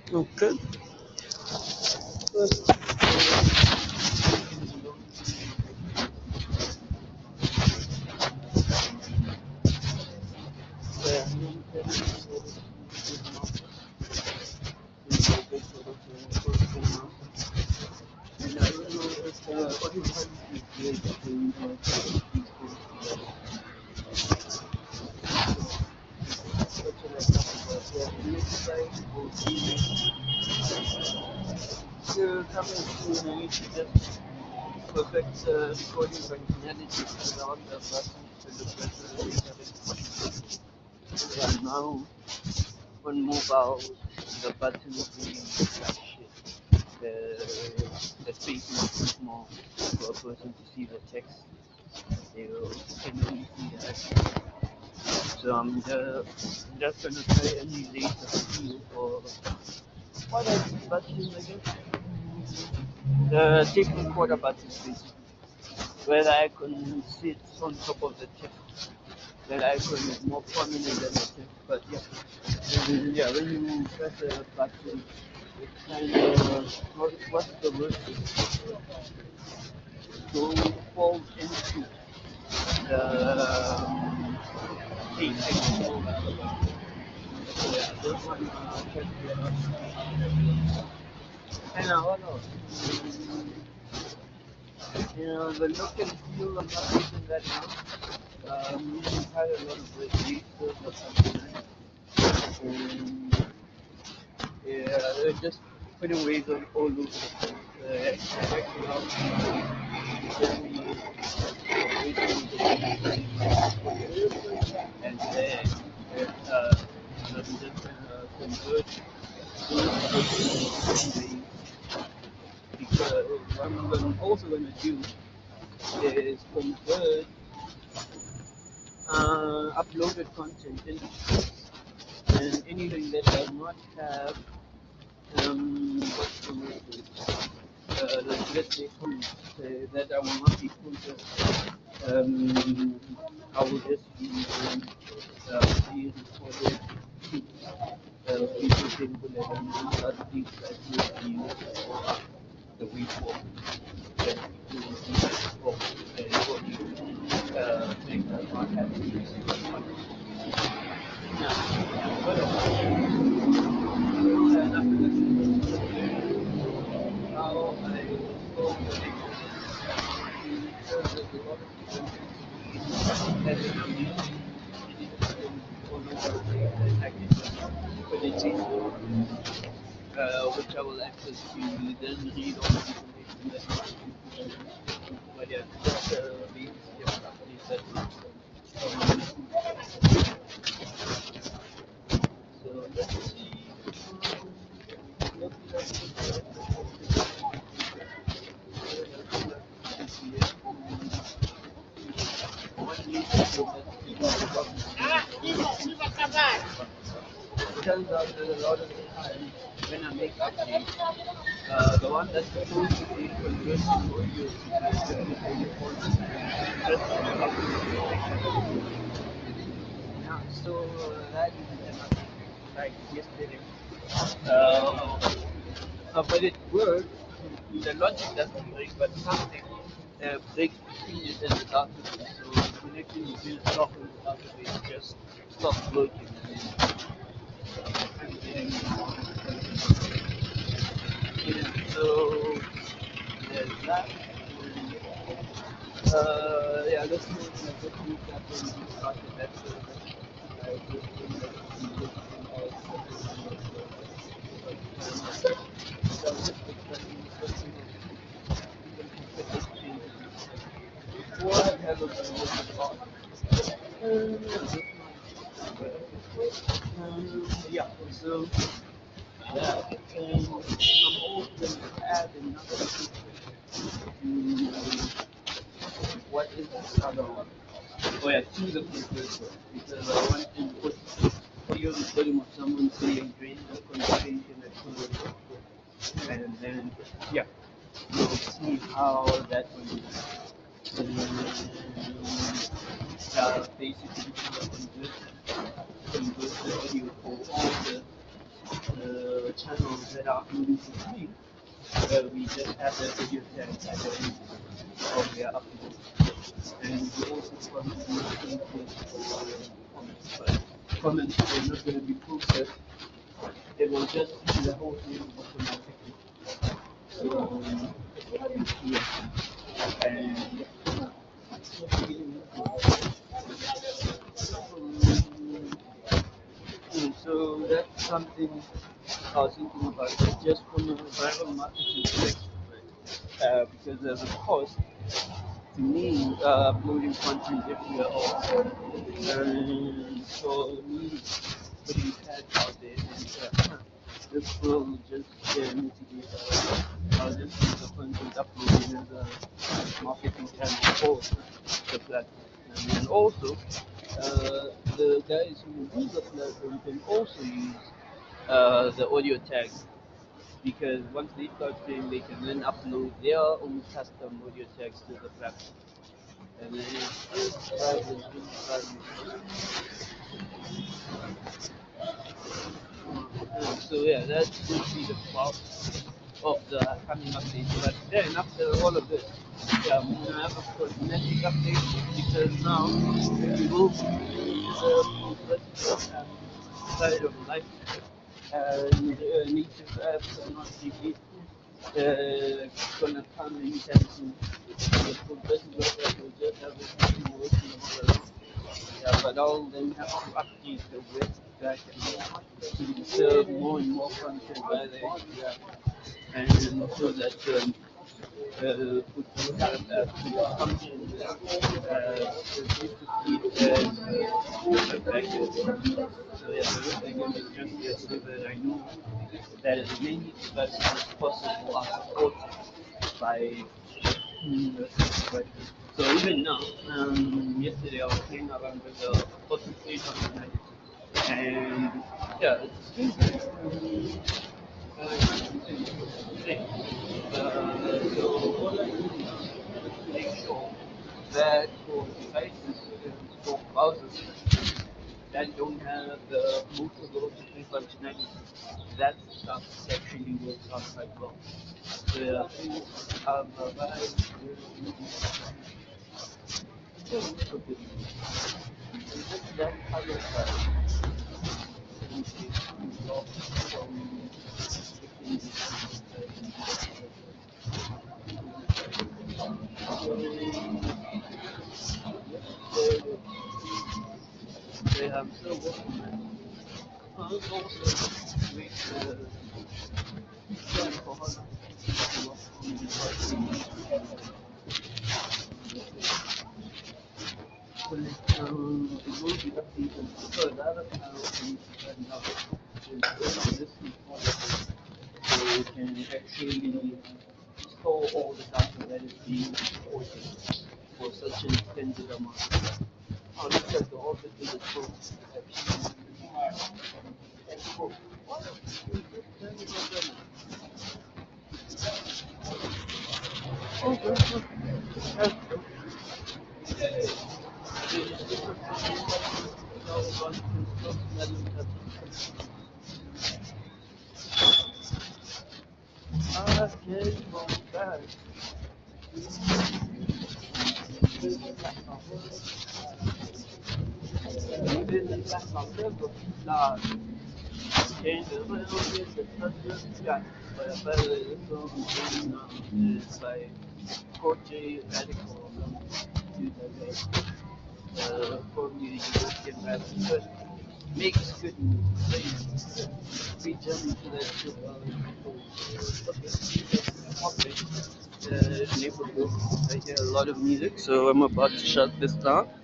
Okay. Perfect recording functionality around the button to look right now on mobile the button is like shit. The space is too small for a person to see the text. You can only see the action. So just gonna try and relate the feel for what are these buttons again? The tape recorder buttons basically. Where the icon sits on top of the text. That icon is more prominent than the text, but yeah. Yeah, when you press the button, it kind of, what's the word? So falls into the apex. Yeah, this one check it out. And what else? You know, the look and feel, I'm not using that now. Using quite a lot of the research or something. Yeah, they're just putting waves all over the place. Actually, and then I'm just gonna convert those because what also gonna do is convert uploaded content into and anything that does not have what's the word? Like let's say comments that I will not be posted. I will just use pre-recorded people table and other things that will be used for the week for that people will use for recording things that not happening. Now, what how I go which I will access to then read all the information that but yeah, just the companies that so let's see. It turns out that a lot of the time when I make updates, the one that's supposed to be converted to audio is yeah, so that is like yesterday. But it works. The logic doesn't break, but something breaks between it and the database. So the connection between the software and the database just stops working. So there's that. Yeah, let's recap when we started that. Before I have a yeah, so that I'm also going to add another what is the other one? Oh yeah, to the precursor because I want to put audio recording of someone saying during the conversation and then yeah, you'll see how that will basically convert the audio for all the channels that are uploading for free, we just have the video tag at the end of their upload. And we also contribute to comments, but comments are not going to be processed. It will just do the whole thing automatically. So, yeah. And so that's something I was thinking about, just from a viral marketing perspective, right? Because there's a cost to me uploading content everywhere else. And so me putting tags out there, and this will just mitigate I'll just use the content uploading as a marketing channel for the platform. And then also, the guys who use the platform can also use the audio tag, because once they start streaming, they can then upload their own custom audio tags to the platform. And then it's really so yeah, that would be the bulk of the coming updates. But then after all of this, yeah, I'm gonna have a cosmetic update, because now we will be the political side of life, and native apps are not really gonna come anytime soon. The professional app will just have a few working all around. Yeah, but I'll then have to update the website to serve more and more content by the API, and so that would have to function basically as a backend. So yeah, the web again is just there so that I know that as many devices as possible are supported by but so even now, yesterday I was playing around with the Fortnite stage of the night, and yeah, it's still good. So all I do now is to make sure that for devices and for browsers that don't have the most of the OTT functionality, that stuff actually works out quite well. So yeah, that other side, which is involved from they have still working on it. Also with for it will be updated. So the other thing I also need to find out is this repository, so we can actually store all the data that is being reported for such an extended amount. Oh, looks like the office is closed. Cool. Okay. That's cool. Okay, well, back. Even that's not good, but nah, change a little bit, but not just got. But I bet it's all it's like Corte radical to the probably the European radical, but makes good music. We jump into that shit neighborhood. I hear a lot of music, so I'm about to shut this down.